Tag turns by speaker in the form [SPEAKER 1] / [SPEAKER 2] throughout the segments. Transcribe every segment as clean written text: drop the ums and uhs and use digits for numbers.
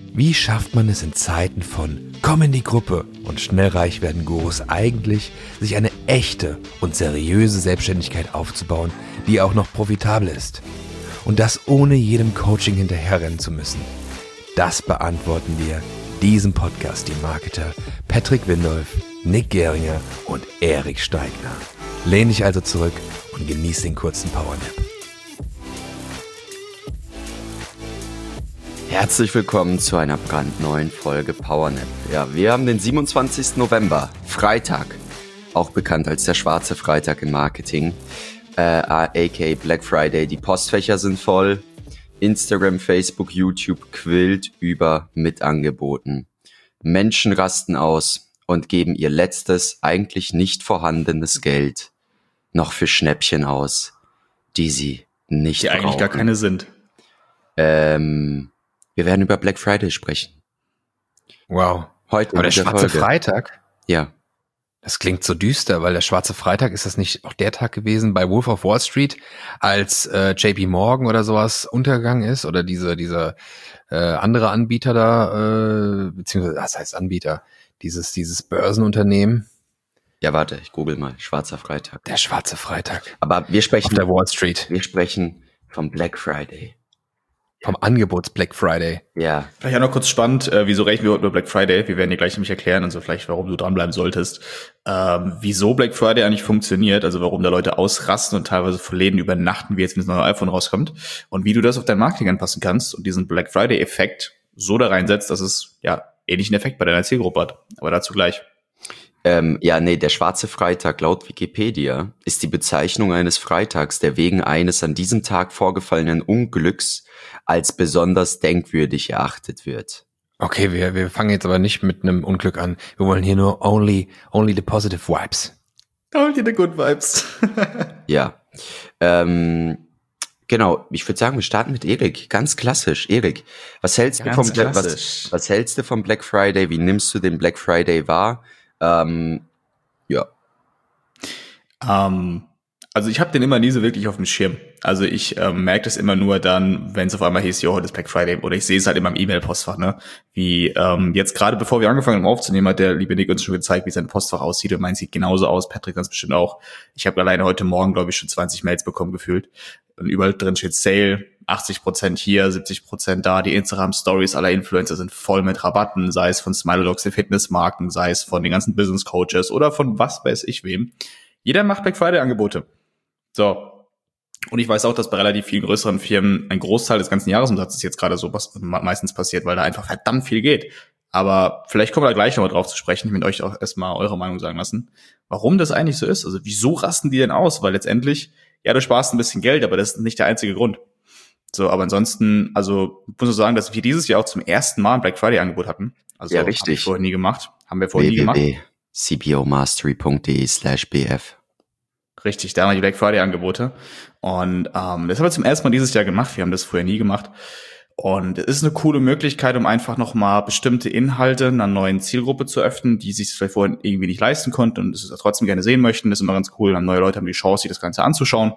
[SPEAKER 1] Wie schafft man es in Zeiten von Komm in die Gruppe und schnell reich werden Gurus eigentlich, sich eine echte und seriöse Selbstständigkeit aufzubauen, die auch noch profitabel ist? Und das ohne jedem Coaching hinterherrennen zu müssen. Das beantworten wir diesem Podcast die Marketer Patrick Windolf, Nick Geringer und Erik Steigner. Lehn dich also zurück und genieß den kurzen Powernap.
[SPEAKER 2] Herzlich willkommen zu einer brandneuen Folge PowerNap. Ja, wir haben den 27. November, Freitag, auch bekannt als der schwarze Freitag im Marketing, aka Black Friday. Die Postfächer sind voll, Instagram, Facebook, YouTube quillt über mit Angeboten. Menschen rasten aus und geben ihr letztes, eigentlich nicht vorhandenes Geld noch für Schnäppchen aus, die sie nicht brauchen.
[SPEAKER 3] Die eigentlich gar keine sind.
[SPEAKER 2] Wir werden über Black Friday sprechen.
[SPEAKER 1] Wow.
[SPEAKER 2] Heute
[SPEAKER 1] aber der schwarze Freitag?
[SPEAKER 2] Ja.
[SPEAKER 1] Das klingt so düster, weil der schwarze Freitag, ist das nicht auch der Tag gewesen bei Wolf of Wall Street, als JP Morgan oder sowas untergegangen ist? Oder dieser andere Anbieter da, beziehungsweise, was heißt Anbieter? Dieses Börsenunternehmen.
[SPEAKER 2] Ja, warte, ich google mal. Schwarzer Freitag.
[SPEAKER 1] Der schwarze Freitag.
[SPEAKER 2] Aber wir sprechen
[SPEAKER 1] auf der Wall Street.
[SPEAKER 2] Wir sprechen vom Black Friday.
[SPEAKER 1] Vom Angebots Black Friday.
[SPEAKER 2] Ja.
[SPEAKER 3] Vielleicht auch noch kurz spannend, wieso reden wir heute über Black Friday? Wir werden dir gleich nämlich erklären, also vielleicht, warum du dranbleiben solltest. Wieso Black Friday eigentlich funktioniert, also warum da Leute ausrasten und teilweise von Läden übernachten, wie jetzt, wenn das neue iPhone rauskommt. Und wie du das auf dein Marketing anpassen kannst und diesen Black Friday-Effekt so da reinsetzt, dass es ja ähnlichen Effekt bei deiner Zielgruppe hat. Aber dazu gleich.
[SPEAKER 2] Der schwarze Freitag laut Wikipedia ist die Bezeichnung eines Freitags, der wegen eines an diesem Tag vorgefallenen Unglücks als besonders denkwürdig erachtet wird.
[SPEAKER 1] Okay, wir fangen jetzt aber nicht mit einem Unglück an. Wir wollen hier nur only the positive vibes.
[SPEAKER 3] Only the good vibes.
[SPEAKER 2] Ja, genau. Ich würde sagen, wir starten mit Erik. Ganz klassisch. Erik, was hältst du vom Black Friday? Wie nimmst du den Black Friday wahr?
[SPEAKER 3] Also ich habe den immer nie so wirklich auf dem Schirm. Also ich merke das immer nur dann, wenn es auf einmal hieß, heute ist Black Friday, oder ich sehe es halt in meinem E-Mail-Postfach, ne? Wie jetzt gerade bevor wir angefangen haben aufzunehmen, hat der liebe Nick uns schon gezeigt, wie sein Postfach aussieht, und meins sieht genauso aus, Patrick ganz bestimmt auch. Ich habe alleine heute Morgen, glaube ich, schon 20 Mails bekommen gefühlt. Und überall drin steht Sale, 80% hier, 70% da. Die Instagram-Stories aller Influencer sind voll mit Rabatten, sei es von Smilodogs, der Fitnessmarken, sei es von den ganzen Business-Coaches oder von was weiß ich wem. Jeder macht Black Friday-Angebote. So. Und ich weiß auch, dass bei relativ vielen größeren Firmen ein Großteil des ganzen Jahresumsatzes jetzt gerade so meistens passiert, weil da einfach verdammt viel geht. Aber vielleicht kommen wir da gleich nochmal drauf zu sprechen. Ich will euch auch erstmal eure Meinung sagen lassen, warum das eigentlich so ist. Also wieso rasten die denn aus? Weil letztendlich, ja, du sparst ein bisschen Geld, aber das ist nicht der einzige Grund. So, aber ansonsten, also muss ich sagen, dass wir dieses Jahr auch zum ersten Mal ein Black Friday-Angebot hatten. Also
[SPEAKER 2] ja, richtig.
[SPEAKER 3] Haben wir vorher nie gemacht.
[SPEAKER 2] www.cpomastery.de/bf.
[SPEAKER 3] Richtig, da haben wir die Black Friday-Angebote. Und das haben wir zum ersten Mal dieses Jahr gemacht. Wir haben das vorher nie gemacht. Und es ist eine coole Möglichkeit, um einfach nochmal bestimmte Inhalte einer neuen Zielgruppe zu öffnen, die sich vielleicht vorher irgendwie nicht leisten konnten und es trotzdem gerne sehen möchten. Das ist immer ganz cool. Dann neue Leute haben die Chance, sich das Ganze anzuschauen.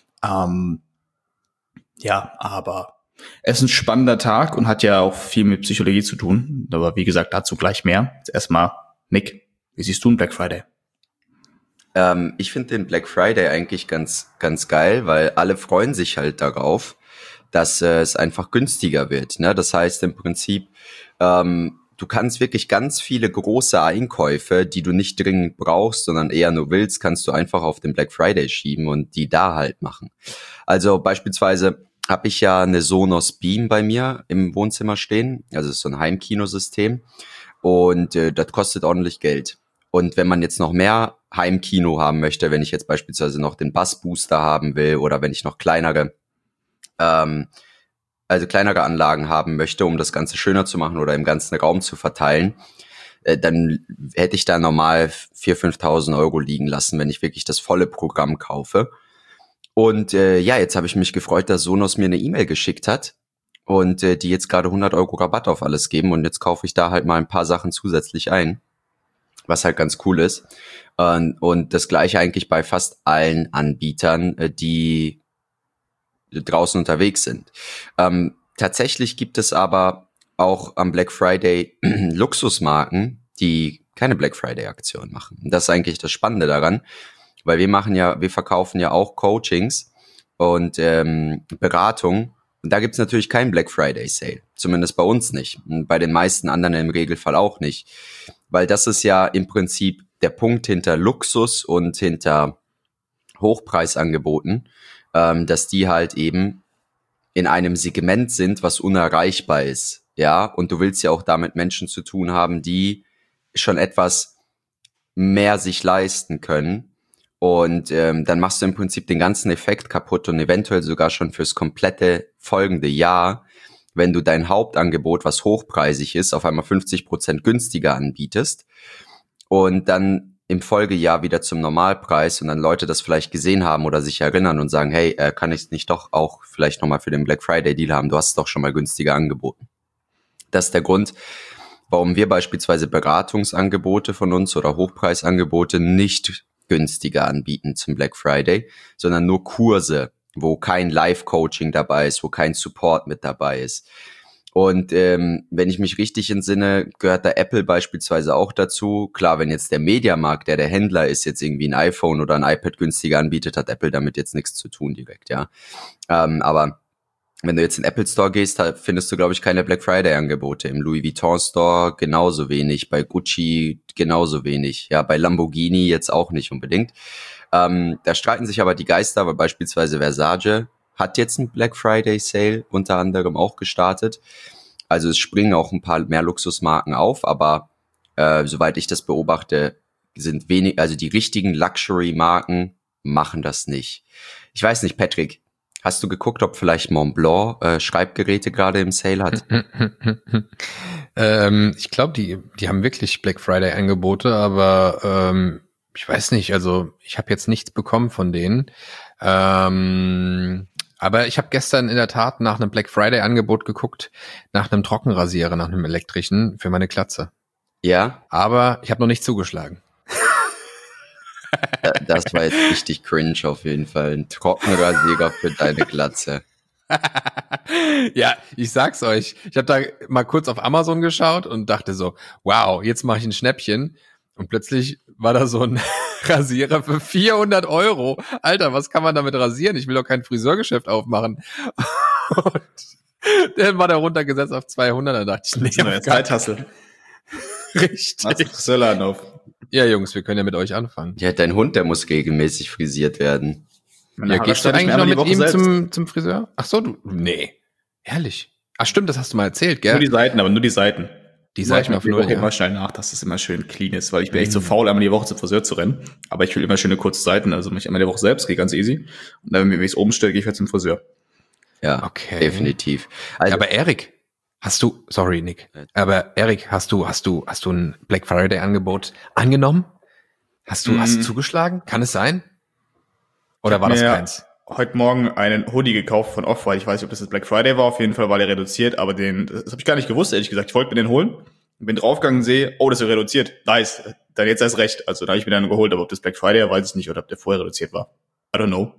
[SPEAKER 3] Ja, aber es ist ein spannender Tag und hat ja auch viel mit Psychologie zu tun. Aber wie gesagt, dazu gleich mehr. Jetzt erstmal, Nick, wie siehst du den Black Friday?
[SPEAKER 2] Ich finde den Black Friday eigentlich ganz, ganz geil, weil alle freuen sich halt darauf, dass es einfach günstiger wird. Ne? Das heißt im Prinzip, du kannst wirklich ganz viele große Einkäufe, die du nicht dringend brauchst, sondern eher nur willst, kannst du einfach auf den Black Friday schieben und die da halt machen. Also beispielsweise habe ich ja eine Sonos Beam bei mir im Wohnzimmer stehen. Also es ist so ein Heimkinosystem und das kostet ordentlich Geld. Und wenn man jetzt noch mehr Heimkino haben möchte, wenn ich jetzt beispielsweise noch den Bassbooster haben will oder wenn ich noch kleinere Anlagen haben möchte, um das Ganze schöner zu machen oder im ganzen Raum zu verteilen, dann hätte ich da normal 4.000, 5.000 Euro liegen lassen, wenn ich wirklich das volle Programm kaufe. Und jetzt habe ich mich gefreut, dass Sonos mir eine E-Mail geschickt hat und die jetzt gerade 100 Euro Rabatt auf alles geben und jetzt kaufe ich da halt mal ein paar Sachen zusätzlich ein, was halt ganz cool ist. Und das Gleiche eigentlich bei fast allen Anbietern, die draußen unterwegs sind. Tatsächlich gibt es aber auch am Black Friday Luxusmarken, die keine Black Friday Aktion machen. Und das ist eigentlich das Spannende daran, weil wir verkaufen ja auch Coachings und Beratung. Und da gibt's natürlich keinen Black Friday Sale. Zumindest bei uns nicht. Und bei den meisten anderen im Regelfall auch nicht. Weil das ist ja im Prinzip der Punkt hinter Luxus und hinter Hochpreisangeboten, dass die halt eben in einem Segment sind, was unerreichbar ist. Ja, und du willst ja auch damit Menschen zu tun haben, die schon etwas mehr sich leisten können. Und dann machst du im Prinzip den ganzen Effekt kaputt und eventuell sogar schon fürs komplette folgende Jahr, wenn du dein Hauptangebot, was hochpreisig ist, auf einmal 50% günstiger anbietest und dann im Folgejahr wieder zum Normalpreis und dann Leute das vielleicht gesehen haben oder sich erinnern und sagen, hey, kann ich es nicht doch auch vielleicht nochmal für den Black Friday Deal haben? Du hast es doch schon mal günstiger angeboten. Das ist der Grund, warum wir beispielsweise Beratungsangebote von uns oder Hochpreisangebote nicht günstiger anbieten zum Black Friday, sondern nur Kurse, wo kein Live-Coaching dabei ist, wo kein Support mit dabei ist. Und wenn ich mich richtig entsinne, gehört da Apple beispielsweise auch dazu. Klar, wenn jetzt der Mediamarkt, der Händler ist, jetzt irgendwie ein iPhone oder ein iPad günstiger anbietet, hat Apple damit jetzt nichts zu tun direkt, ja. Aber wenn du jetzt in den Apple Store gehst, da findest du, glaube ich, keine Black Friday Angebote. Im Louis Vuitton Store genauso wenig, bei Gucci genauso wenig, ja, bei Lamborghini jetzt auch nicht unbedingt. Da streiten sich aber die Geister, weil beispielsweise Versace hat jetzt einen Black Friday Sale unter anderem auch gestartet. Also es springen auch ein paar mehr Luxusmarken auf, aber soweit ich das beobachte, sind wenig, also die richtigen Luxury-Marken machen das nicht. Ich weiß nicht, Patrick, hast du geguckt, ob vielleicht Montblanc Schreibgeräte gerade im Sale hat?
[SPEAKER 1] Ich glaube, die haben wirklich Black Friday Angebote, aber ich weiß nicht, also ich habe jetzt nichts bekommen von denen. Aber ich habe gestern in der Tat nach einem Black Friday Angebot geguckt, nach einem Trockenrasierer, nach einem elektrischen für meine Glatze.
[SPEAKER 2] Ja?
[SPEAKER 1] Aber ich habe noch nicht zugeschlagen.
[SPEAKER 2] Das war jetzt richtig cringe auf jeden Fall. Ein Trockenrasierer für deine Glatze.
[SPEAKER 1] Ja, ich sag's euch. Ich habe da mal kurz auf Amazon geschaut und dachte so, wow, jetzt mache ich ein Schnäppchen. Und plötzlich war da so ein Rasierer für 400 €. Alter, was kann man damit rasieren? Ich will doch kein Friseurgeschäft aufmachen. Und dann war der runtergesetzt auf 200. Da dachte ich,
[SPEAKER 3] nee, das ist Zeithassel.
[SPEAKER 1] Richtig.
[SPEAKER 3] Machst du Friseurladen auf.
[SPEAKER 1] Ja, Jungs, wir können ja mit euch anfangen.
[SPEAKER 2] Ja, dein Hund, der muss regelmäßig frisiert werden.
[SPEAKER 1] Ja, gehst du eigentlich noch mit ihm zum Friseur? Ach so, du, nee. Ehrlich. Ach stimmt, das hast du mal erzählt, gell?
[SPEAKER 3] Nur die Seiten, aber nur die Seiten.
[SPEAKER 1] Die Seiten auf Null, ja.
[SPEAKER 3] Immer schnell nach, dass es immer schön clean ist, weil ich bin echt so faul, einmal die Woche zum Friseur zu rennen. Aber ich will immer schöne kurze Seiten, also mich einmal die Woche selbst, geht ganz easy. Und dann, wenn ich es oben stelle, gehe ich halt zum Friseur.
[SPEAKER 2] Ja, okay. Definitiv.
[SPEAKER 1] Also, aber Erik, sorry Nick, aber Erik, hast du ein Black Friday Angebot angenommen? Hast du zugeschlagen? Kann es sein? Oder war das keins?
[SPEAKER 3] Heute Morgen einen Hoodie gekauft von Off-White. Ich weiß nicht, ob das jetzt Black Friday war. Auf jeden Fall war der reduziert, aber das habe ich gar nicht gewusst, ehrlich gesagt. Ich wollte mir den holen, bin draufgegangen und sehe, oh, das ist reduziert. Nice. Dann jetzt erst recht. Also da habe ich mir dann geholt, aber ob das Black Friday war, weiß ich nicht, oder ob der vorher reduziert war. I don't know.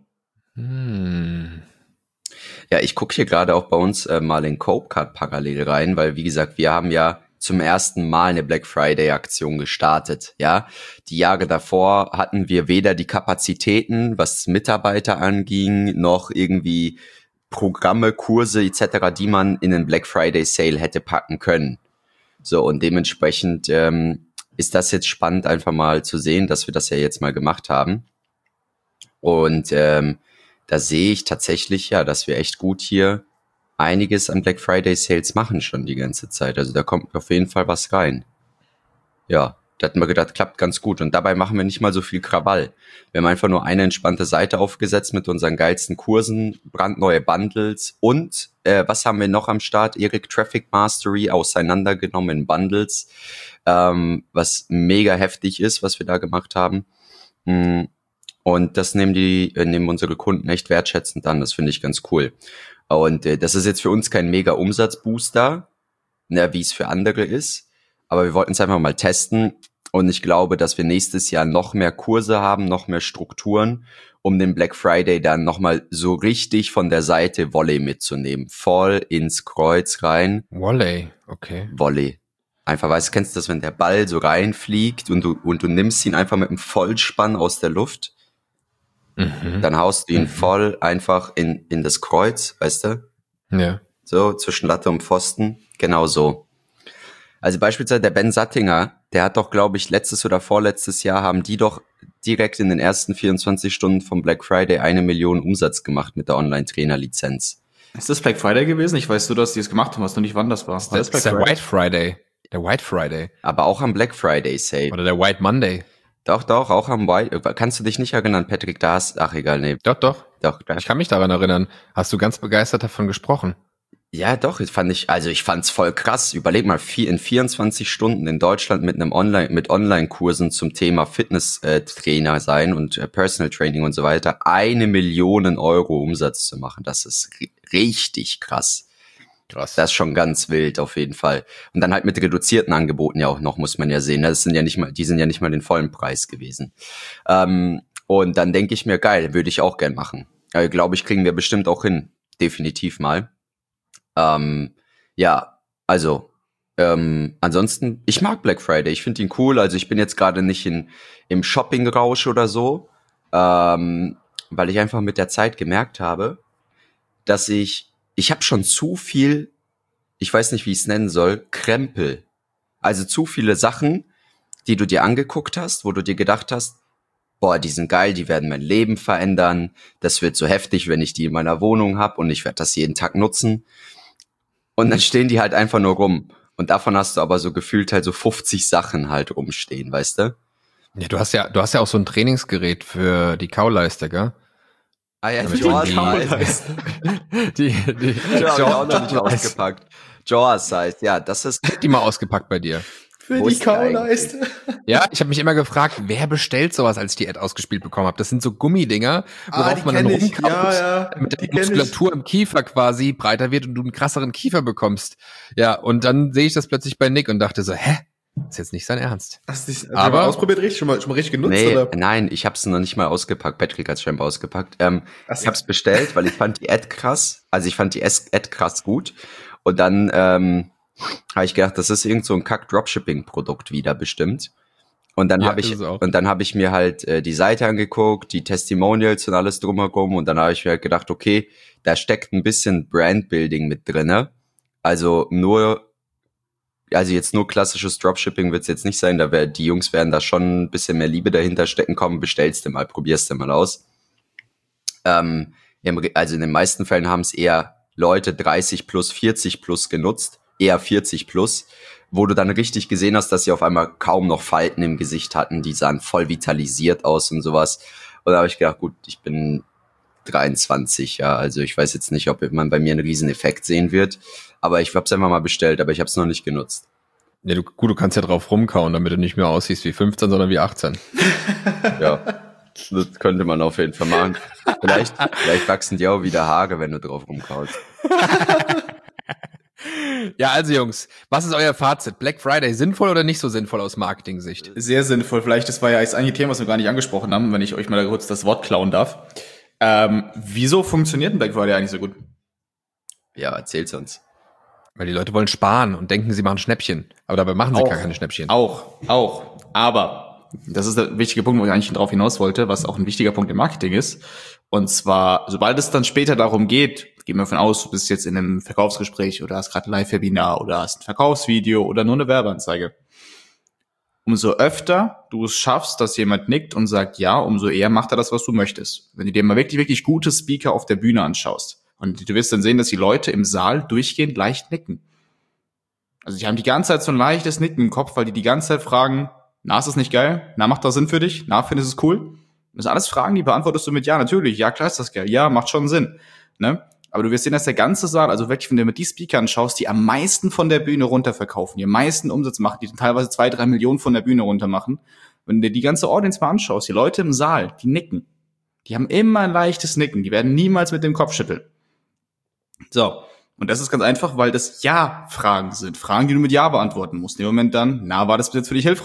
[SPEAKER 2] Ja, ich gucke hier gerade auch bei uns mal in Copecard parallel rein, weil wie gesagt, wir haben ja zum ersten Mal eine Black Friday Aktion gestartet, ja. Die Jahre davor hatten wir weder die Kapazitäten, was Mitarbeiter anging, noch irgendwie Programme, Kurse etc., die man in den Black Friday Sale hätte packen können. So, und dementsprechend ist das jetzt spannend, einfach mal zu sehen, dass wir das ja jetzt mal gemacht haben. Und da sehe ich tatsächlich ja, dass wir echt gut hier einiges an Black Friday Sales machen schon die ganze Zeit. Also da kommt auf jeden Fall was rein. Ja, da hatten wir gedacht, klappt ganz gut. Und dabei machen wir nicht mal so viel Krawall. Wir haben einfach nur eine entspannte Seite aufgesetzt mit unseren geilsten Kursen, brandneue Bundles und was haben wir noch am Start? Erik, Traffic Mastery auseinandergenommen in Bundles, was mega heftig ist, was wir da gemacht haben. Und das nehmen unsere Kunden echt wertschätzend an. Das finde ich ganz cool. Und das ist jetzt für uns kein mega Umsatzbooster, wie es für andere ist. Aber wir wollten es einfach mal testen, Und ich glaube, dass wir nächstes Jahr noch mehr Kurse haben, noch mehr Strukturen, um den Black Friday dann nochmal so richtig von der Seite Volley mitzunehmen. Voll ins Kreuz rein.
[SPEAKER 1] Volley, okay.
[SPEAKER 2] Volley. Einfach, weißt du, kennst du das, wenn der Ball so reinfliegt und du nimmst ihn einfach mit einem Vollspann aus der Luft? Dann haust du ihn voll einfach in das Kreuz, weißt du?
[SPEAKER 1] Ja.
[SPEAKER 2] So, zwischen Latte und Pfosten. Genau so. Also beispielsweise der Ben Sattinger, der hat doch, glaube ich, letztes oder vorletztes Jahr haben die doch direkt in den ersten 24 Stunden vom Black Friday 1 Million Umsatz gemacht mit der Online-Trainer-Lizenz.
[SPEAKER 3] Ist das Black Friday gewesen? Ich weiß nur, dass die es gemacht haben, weißt du nicht, wann das war.
[SPEAKER 1] Das ist der White Friday. Der White Friday.
[SPEAKER 2] Aber auch am Black Friday Sale.
[SPEAKER 1] Oder der White Monday.
[SPEAKER 2] Doch, auch am White. Kannst du dich nicht erinnern, Patrick? Ach, egal, nee.
[SPEAKER 1] Doch.
[SPEAKER 2] Doch.
[SPEAKER 1] Ich kann mich daran erinnern. Hast du ganz begeistert davon gesprochen?
[SPEAKER 2] Ja, doch, ich fand's voll krass. Überleg mal, in 24 Stunden in Deutschland mit Online-Kursen zum Thema Fitness-Trainer sein und Personal Training und so weiter, 1 Million Euro Umsatz zu machen. Das ist richtig krass.
[SPEAKER 1] Krass.
[SPEAKER 2] Das ist schon ganz wild, auf jeden Fall. Und dann halt mit reduzierten Angeboten ja auch noch, muss man ja sehen. Die sind ja nicht mal den vollen Preis gewesen. Und dann denke ich mir, geil, würde ich auch gern machen. Glaube ich, kriegen wir bestimmt auch hin. Definitiv mal. Ja, also, ansonsten, ich mag Black Friday, ich finde ihn cool, also ich bin jetzt gerade nicht im Shopping-Rausch oder so, weil ich einfach mit der Zeit gemerkt habe, dass ich habe schon zu viel, ich weiß nicht, wie ich es nennen soll, Krempel. Also zu viele Sachen, die du dir angeguckt hast, wo du dir gedacht hast, boah, die sind geil, die werden mein Leben verändern, das wird so heftig, wenn ich die in meiner Wohnung habe und ich werde das jeden Tag nutzen. Und dann stehen die halt einfach nur rum. Und davon hast du aber so gefühlt halt so 50 Sachen halt rumstehen, weißt du?
[SPEAKER 1] Ja, du hast ja auch so ein Trainingsgerät für die Kauleiste, gell?
[SPEAKER 2] Ah ja,
[SPEAKER 1] Damit
[SPEAKER 2] Jaws
[SPEAKER 1] die-
[SPEAKER 2] Size.
[SPEAKER 1] Die
[SPEAKER 2] Jaws auch noch nicht ausgepackt. Jaws Size, ja, das ist...
[SPEAKER 1] die mal ausgepackt bei dir.
[SPEAKER 3] Für
[SPEAKER 2] Wo
[SPEAKER 3] die
[SPEAKER 2] ist der
[SPEAKER 3] Kauleiste.
[SPEAKER 1] Ja, ich habe mich immer gefragt, wer bestellt sowas, als ich die Ad ausgespielt bekommen habe. Das sind so Gummidinger, worauf
[SPEAKER 3] die
[SPEAKER 1] man dann
[SPEAKER 3] kenn ich.
[SPEAKER 1] rumkaut,
[SPEAKER 3] Ja,
[SPEAKER 1] damit
[SPEAKER 3] die
[SPEAKER 1] die
[SPEAKER 3] kenn ich.
[SPEAKER 1] Muskulatur im Kiefer quasi breiter wird und du einen krasseren Kiefer bekommst. Ja, und dann sehe ich das plötzlich bei Nick und dachte so, ist jetzt nicht sein Ernst.
[SPEAKER 3] Hast du das
[SPEAKER 1] Aber-
[SPEAKER 3] mal ausprobiert richtig? Schon mal richtig genutzt,
[SPEAKER 2] Nee,
[SPEAKER 3] oder?
[SPEAKER 2] nein, ich hab's noch nicht mal ausgepackt. Patrick hat's scheinbar ausgepackt.
[SPEAKER 3] Ach
[SPEAKER 2] Ich
[SPEAKER 3] so.
[SPEAKER 2] hab's bestellt, weil ich fand die Ad krass. Also ich fand die Ad krass gut. Und dann habe ich gedacht, das ist irgend so ein Kack-Dropshipping-Produkt wieder bestimmt. Und dann
[SPEAKER 1] Ja,
[SPEAKER 2] habe
[SPEAKER 1] ist es auch.
[SPEAKER 2] hab ich mir halt die Seite angeguckt, die Testimonials und alles drumherum. Und dann habe ich mir halt gedacht, okay, da steckt ein bisschen Brandbuilding mit drinne. Also jetzt nur klassisches Dropshipping wird's jetzt nicht sein. Die Jungs werden da schon ein bisschen mehr Liebe dahinter stecken. Komm, bestellst du mal, probierst du mal aus. Also in den meisten Fällen haben es eher Leute 30 plus, 40 plus genutzt. Eher 40 plus, wo du dann richtig gesehen hast, dass sie auf einmal kaum noch Falten im Gesicht hatten. Die sahen voll vitalisiert aus und sowas. Und da habe ich gedacht, gut, ich bin 23, ja, also ich weiß jetzt nicht, ob man bei mir einen riesen Effekt sehen wird, aber ich habe es einfach mal bestellt, aber ich habe es noch nicht genutzt.
[SPEAKER 1] Ja, du kannst ja drauf rumkauen, damit du nicht mehr aussiehst wie 15, sondern wie 18.
[SPEAKER 2] Ja, das könnte man auf jeden Fall machen. Vielleicht wachsen dir auch wieder Haare, wenn du drauf rumkaust.
[SPEAKER 1] Ja, also Jungs, was ist euer Fazit? Black Friday, sinnvoll oder nicht so sinnvoll aus Marketing-Sicht?
[SPEAKER 3] Sehr sinnvoll. Vielleicht, das war ja jetzt ein Thema, was wir gar nicht angesprochen haben, wenn ich euch mal da kurz das Wort klauen darf. Wieso funktioniert ein Black Friday eigentlich so gut?
[SPEAKER 2] Ja, erzähl's uns.
[SPEAKER 1] Weil die Leute wollen sparen und denken, sie machen Schnäppchen. Aber dabei machen sie
[SPEAKER 3] Auch.
[SPEAKER 1] gar keine Schnäppchen.
[SPEAKER 3] Auch. Aber das ist der wichtige Punkt, wo ich eigentlich drauf hinaus wollte, was auch ein wichtiger Punkt im Marketing ist. Und zwar, sobald es dann später darum geht, gehen wir davon aus, du bist jetzt in einem Verkaufsgespräch oder hast gerade ein Live-Webinar oder hast ein Verkaufsvideo oder nur eine Werbeanzeige. Umso öfter du es schaffst, dass jemand nickt und sagt ja, umso eher macht er das, was du möchtest. Wenn du dir mal wirklich, wirklich gute Speaker auf der Bühne anschaust und du wirst dann sehen, dass die Leute im Saal durchgehend leicht nicken. Also die haben die ganze Zeit so ein leichtes Nicken im Kopf, weil die ganze Zeit fragen, na, ist das nicht geil? Na, macht das Sinn für dich? Na, findest du es cool? Das sind alles Fragen, die beantwortest du mit ja, natürlich. Ja, klar ist das geil. Ja, macht schon Sinn. Ne? Aber du wirst sehen, dass der ganze Saal, also wirklich, wenn du mit die Speaker anschaust, die am meisten von der Bühne runterverkaufen, die am meisten Umsatz machen, die teilweise 2-3 Millionen von der Bühne runter machen. Wenn du dir die ganze Audience mal anschaust, die Leute im Saal, die nicken. Die haben immer ein leichtes Nicken. Die werden niemals mit dem Kopf schütteln. So. Und das ist ganz einfach, weil das Ja-Fragen sind. Fragen, die du mit Ja beantworten musst. In dem Moment dann, na, war das bis jetzt für dich hilfreich?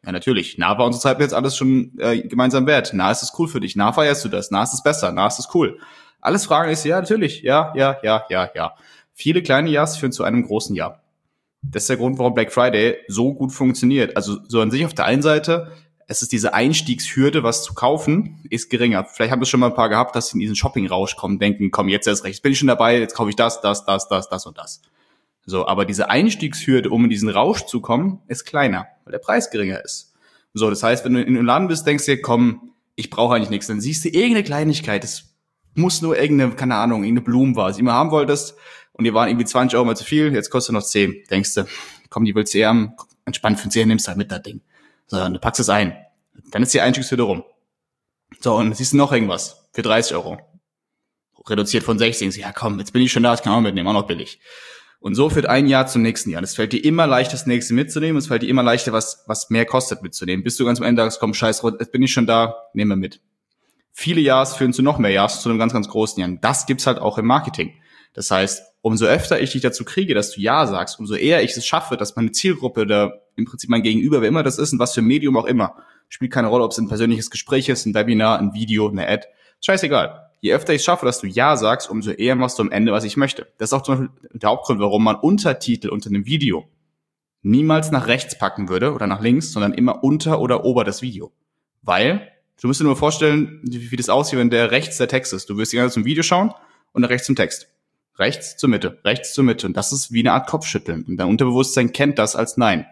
[SPEAKER 3] Ja, natürlich. Nah war unsere Zeit jetzt alles schon gemeinsam wert. Na, ist es cool für dich? Na, feierst du das? Na, ist es besser? Na, ist es cool? Alles Fragen ist, ja, natürlich. Ja. Viele kleine Ja's führen zu einem großen Ja. Das ist der Grund, warum Black Friday so gut funktioniert. Also so an sich auf der einen Seite, es ist diese Einstiegshürde, was zu kaufen, ist geringer. Vielleicht haben wir schon mal ein paar gehabt, dass sie in diesen Shopping-Rausch kommen, denken, komm, jetzt erst recht, jetzt bin ich schon dabei, jetzt kaufe ich das und das. So, aber diese Einstiegshürde, um in diesen Rausch zu kommen, ist kleiner, weil der Preis geringer ist. So, das heißt, wenn du in einem Laden bist, denkst du dir, komm, ich brauche eigentlich nichts, dann siehst du irgendeine Kleinigkeit, es muss nur irgendeine, keine Ahnung, irgendeine Blumenvase, die du immer haben wolltest, und die waren irgendwie 20 Euro mal zu viel, jetzt kostet noch 10. Denkst du, komm, die willst du eher haben, entspannt für 10, nimmst halt mit das Ding. So, und du packst es ein. Dann ist die Einstiegshürde rum. So, und dann siehst du noch irgendwas für 30 Euro. Reduziert von 16. So, ja komm, jetzt bin ich schon da, ich kann auch mitnehmen, auch noch billig. Und so führt ein Jahr zum nächsten Jahr. Und es fällt dir immer leichter, das nächste mitzunehmen. Es fällt dir immer leichter, was mehr kostet mitzunehmen. Bis du ganz am Ende sagst, komm, scheiß, jetzt bin ich schon da, nehmen wir mit. Viele Jahres führen zu noch mehr Jahres, zu einem ganz, ganz großen Jahr. Das gibt's halt auch im Marketing. Das heißt, umso öfter ich dich dazu kriege, dass du Ja sagst, umso eher ich es schaffe, dass meine Zielgruppe oder im Prinzip mein Gegenüber, wer immer das ist und was für ein Medium auch immer, spielt keine Rolle, ob es ein persönliches Gespräch ist, ein Webinar, ein Video, eine Ad, scheißegal. Je öfter ich es schaffe, dass du Ja sagst, umso eher machst du am Ende, was ich möchte. Das ist auch zum Beispiel der Hauptgrund, warum man Untertitel unter einem Video niemals nach rechts packen würde oder nach links, sondern immer unter oder ober das Video. Weil, du musst dir nur vorstellen, wie das aussieht, wenn der rechts der Text ist. Du wirst die ganze Zeit zum Video schauen und nach rechts zum Text. Rechts zur Mitte. Und das ist wie eine Art Kopfschütteln. Und dein Unterbewusstsein kennt das als Nein.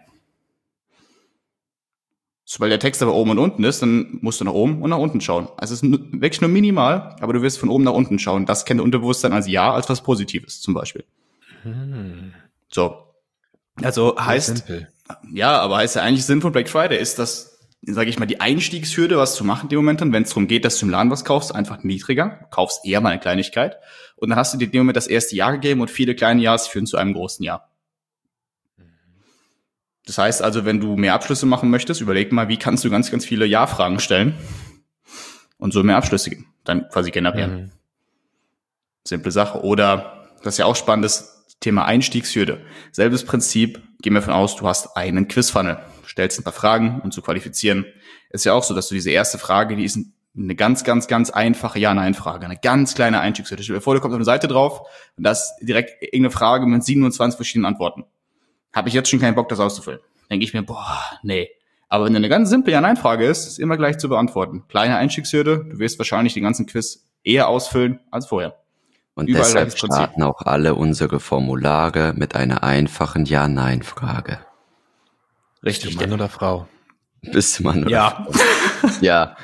[SPEAKER 3] Sobald der Text aber oben und unten ist, dann musst du nach oben und nach unten schauen. Also es ist wirklich nur minimal, aber du wirst von oben nach unten schauen. Das kennt Unterbewusstsein als Ja, als was Positives zum Beispiel. So. Also heißt, ja, aber heißt ja eigentlich, Sinn von Black Friday ist, dass, sage ich mal, die Einstiegshürde, was zu machen in dem Moment dann, wenn es darum geht, dass du im Laden was kaufst, einfach niedriger. Du kaufst eher mal eine Kleinigkeit. Und dann hast du dir in dem Moment das erste Jahr gegeben und viele kleine Jahres führen zu einem großen Jahr. Das heißt also, wenn du mehr Abschlüsse machen möchtest, überleg mal, wie kannst du ganz, ganz viele Ja-Fragen stellen und so mehr Abschlüsse dann quasi generieren. Simple Sache. Oder, das ist ja auch spannend, das Thema Einstiegshürde. Selbes Prinzip, gehen wir davon aus, du hast einen Quiz-Funnel. Du stellst ein paar Fragen, um zu qualifizieren. Ist ja auch so, dass du diese erste Frage, die ist eine ganz, ganz, ganz einfache Ja-Nein-Frage, eine ganz kleine Einstiegshürde. Stell dir vor, du kommst auf eine Seite drauf und da ist direkt irgendeine Frage mit 27 verschiedenen Antworten. Habe ich jetzt schon keinen Bock, das auszufüllen. Denke ich mir, nee. Aber wenn eine ganz simple Ja-Nein-Frage ist immer gleich zu beantworten. Kleine Einstiegshürde, du wirst wahrscheinlich den ganzen Quiz eher ausfüllen als vorher.
[SPEAKER 2] Und überall deshalb starten auch alle unsere Formulare mit einer einfachen Ja-Nein-Frage.
[SPEAKER 1] Richtig, Mann oder Frau?
[SPEAKER 2] Bist du Mann oder
[SPEAKER 3] Ja.
[SPEAKER 2] Frau? Ja.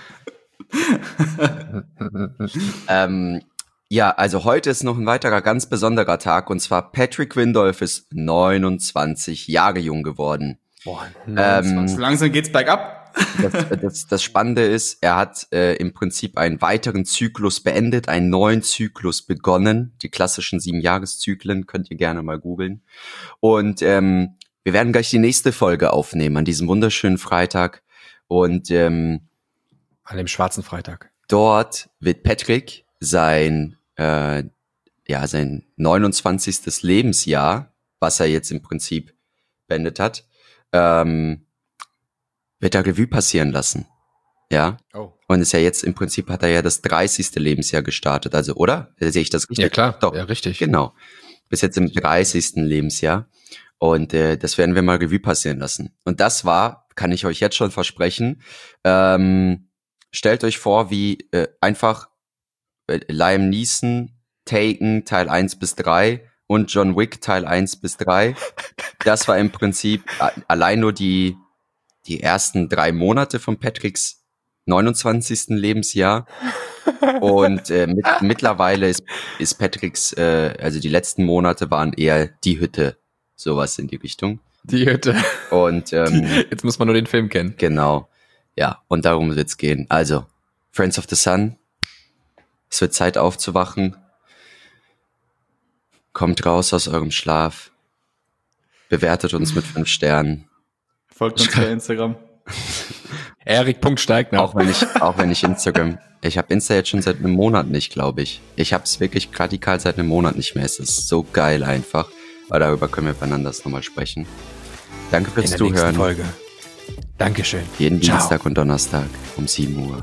[SPEAKER 2] Ja, also heute ist noch ein weiterer ganz besonderer Tag, und zwar Patrick Windolf ist 29 Jahre jung geworden.
[SPEAKER 3] Boah, 29. Langsam geht's bergab.
[SPEAKER 2] Das Spannende ist, er hat im Prinzip einen weiteren Zyklus beendet, einen neuen Zyklus begonnen. Die klassischen 7-Jahreszyklen könnt ihr gerne mal googeln. Und wir werden gleich die nächste Folge aufnehmen an diesem wunderschönen Freitag. Und
[SPEAKER 1] an dem schwarzen Freitag.
[SPEAKER 2] Dort wird Patrick sein 29. Lebensjahr, was er jetzt im Prinzip beendet hat, wird er Revue passieren lassen. Ja.
[SPEAKER 1] Oh.
[SPEAKER 2] Und ist ja jetzt im Prinzip, hat er ja das 30. Lebensjahr gestartet, also, oder? Sehe ich das richtig?
[SPEAKER 1] Ja, klar.
[SPEAKER 2] Doch.
[SPEAKER 1] Ja, richtig.
[SPEAKER 2] Genau. Bis jetzt im 30. Lebensjahr. Und das werden wir mal Revue passieren lassen. Und das war, kann ich euch jetzt schon versprechen, stellt euch vor, wie einfach Liam Neeson, Taken, Teil 1 bis 3 und John Wick, Teil 1 bis 3. Das war im Prinzip allein nur die ersten 3 Monate von Patricks 29. Lebensjahr. Und mittlerweile ist Patricks, also die letzten Monate waren eher die Hütte, sowas in die Richtung.
[SPEAKER 1] Die Hütte.
[SPEAKER 2] Und
[SPEAKER 1] jetzt muss man nur den Film kennen.
[SPEAKER 2] Genau. Ja, und darum wird's gehen. Also, Friends of the Sun, es wird Zeit aufzuwachen. Kommt raus aus eurem Schlaf. Bewertet uns mit 5 Sternen.
[SPEAKER 3] Folgt uns bei Instagram.
[SPEAKER 1] Erik.Steigner.
[SPEAKER 2] Auch wenn ich Instagram. Ich habe Insta jetzt schon seit einem Monat nicht, glaube ich. Ich habe es wirklich radikal seit einem Monat nicht mehr. Es ist so geil einfach. Aber darüber können wir beieinander nochmal sprechen. Danke fürs Zuhören.
[SPEAKER 1] Folge. Dankeschön.
[SPEAKER 2] Jeden
[SPEAKER 1] Ciao.
[SPEAKER 2] Dienstag und Donnerstag um 7 Uhr.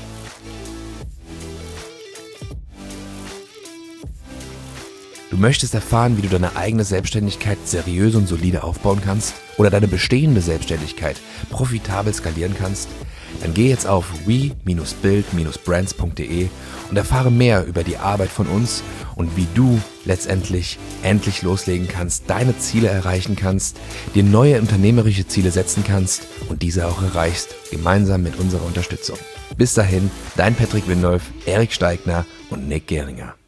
[SPEAKER 1] Du möchtest erfahren, wie du deine eigene Selbstständigkeit seriös und solide aufbauen kannst oder deine bestehende Selbstständigkeit profitabel skalieren kannst? Dann geh jetzt auf we-build-brands.de und erfahre mehr über die Arbeit von uns und wie du letztendlich endlich loslegen kannst, deine Ziele erreichen kannst, dir neue unternehmerische Ziele setzen kannst und diese auch erreichst, gemeinsam mit unserer Unterstützung. Bis dahin, dein Patrick Windolf, Erik Steigner und Nick Gehringer.